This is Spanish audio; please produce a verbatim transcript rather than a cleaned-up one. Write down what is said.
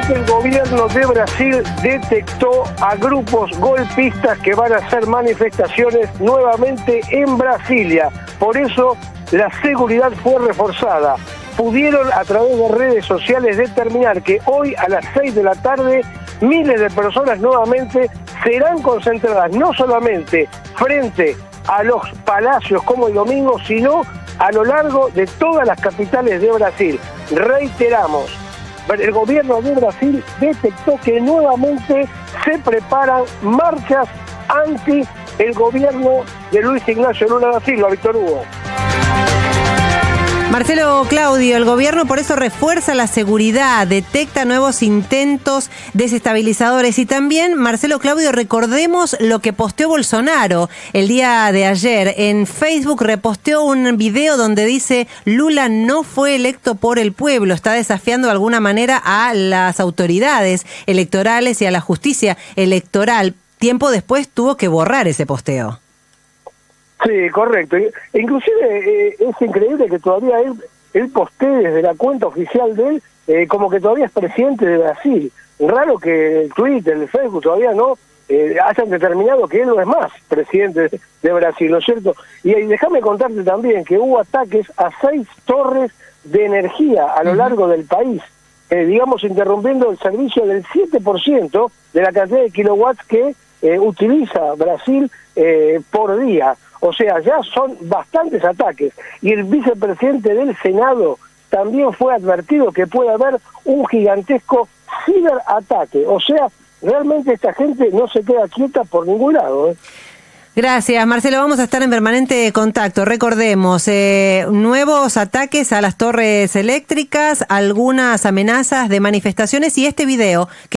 Finalmente el gobierno de Brasil detectó a grupos golpistas que van a hacer manifestaciones nuevamente en Brasilia. Por eso la seguridad fue reforzada. Pudieron a través de redes sociales determinar que hoy a las seis de la tarde miles de personas nuevamente serán concentradas no solamente frente a los palacios como el domingo, sino a lo largo de todas las capitales de Brasil. Reiteramos, el gobierno de Brasil detectó que nuevamente se preparan marchas anti el gobierno de Luis Ignacio Lula da Silva. Víctor Hugo. Marcelo Claudio, el gobierno por eso refuerza la seguridad, detecta nuevos intentos desestabilizadores y también, Marcelo Claudio, recordemos lo que posteó Bolsonaro el día de ayer. En Facebook reposteó un video donde dice Lula no fue electo por el pueblo, está desafiando de alguna manera a las autoridades electorales y a la justicia electoral. Tiempo después tuvo que borrar ese posteo. Sí, correcto. Inclusive eh, es increíble que todavía él, él postee desde la cuenta oficial de él eh, como que todavía es presidente de Brasil. Raro que el Twitter, el Facebook todavía no eh, hayan determinado que él no es más presidente de, de Brasil, ¿no es cierto? Y, y déjame contarte también que hubo ataques a seis torres de energía a lo largo del país, eh, digamos interrumpiendo el servicio del siete por ciento de la cantidad de kilowatts que eh, utiliza Brasil eh, por día. O sea, ya son bastantes ataques. Y el vicepresidente del Senado también fue advertido que puede haber un gigantesco ciberataque. O sea, realmente esta gente no se queda quieta por ningún lado, ¿eh? Gracias, Marcelo. Vamos a estar en permanente contacto. Recordemos, eh, nuevos ataques a las torres eléctricas, algunas amenazas de manifestaciones y este video.